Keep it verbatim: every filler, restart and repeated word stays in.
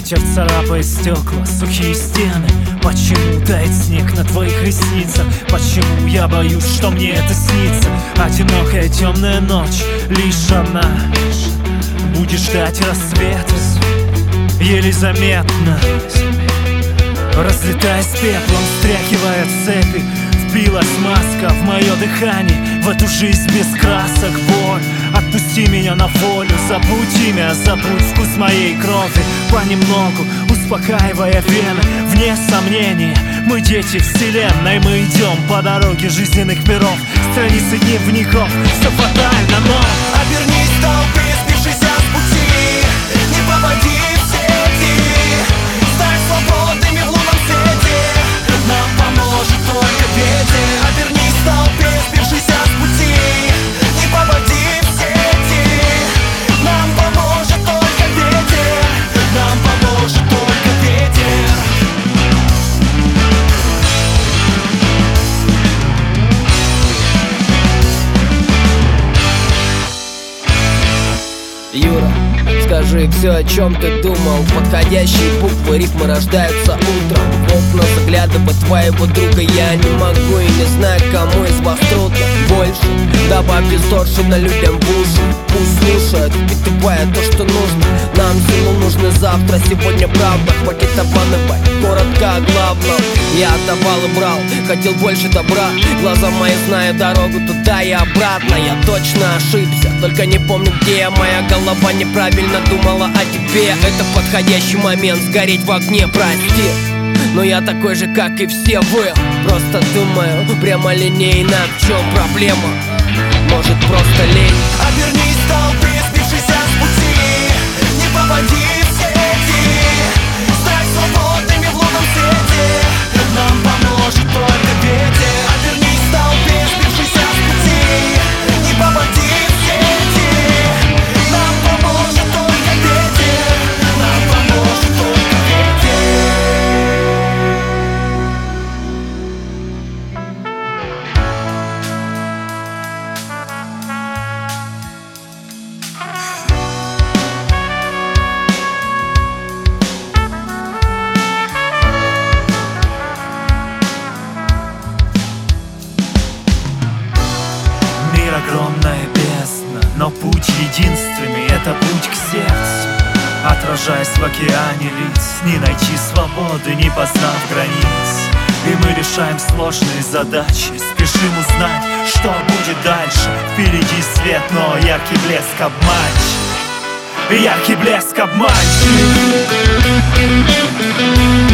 Ветер царапает стекла, сухие стены. Почему тает снег на твоих ресницах? Почему я боюсь, что мне это снится? Одинокая темная ночь, лишь она будет ждать рассвета. Еле заметно, разлетаясь пеплом, стряхивая цепи. Впилась маска в мое дыхание, в эту жизнь без красок. Боль, отпусти меня на волю, забудь имя, забудь вкус моей крови. Понемногу успокаивая вены, вне сомнения, мы дети вселенной. Мы идем по дороге жизненных миров, страницы дневников, все фатально, но обернись в толпе, сбившийся с пути, не попади в сети, стань свободными в лунном свете. Нам поможет только ветер. Обернись в толпе, сбившийся с пути, не попади в сети. Нам поможет только ветер. Нам поможет только ветер. Юра, скажи все, о чем ты думал. Подходящие буквы, рифмы рождаются утром. В окна заглядывать твоего друга я не могу и не знаю, кому из вас трудно больше. Добавь дисторшена людям в уши, пусть слушают, впитывая то, что нужно. Нам силу нужно завтра, сегодня правда. Хватит обманывать, коротко о главном. Я отдавал и брал, хотел больше добра. Глаза мои знают дорогу туда и обратно. Я точно ошибся, только не помню где. Моя голова неправильно думала о тебе. Это подходящий момент сгореть в огне, прости. Но я такой же, как и все вы. Просто думаю прямолинейно, в чем проблема? Может, просто лень? Обернись в толпе, сбившийся с пути, не попади в сети, стань свободными в лунном свете. Нам поможет только ветер. Обернись в толпе, сбившийся с пути, не попади в сети. Нам поможет только ветер. Нам поможет только ветер. мир огромная бездна, но путь единственный — это путь к сердцу. Отражаясь в океане лиц, не найти свободы, не познав границ. И мы решаем сложные задачи, спешим узнать, что будет дальше. Впереди свет, но яркий блеск обманчив. Яркий блеск обманчив.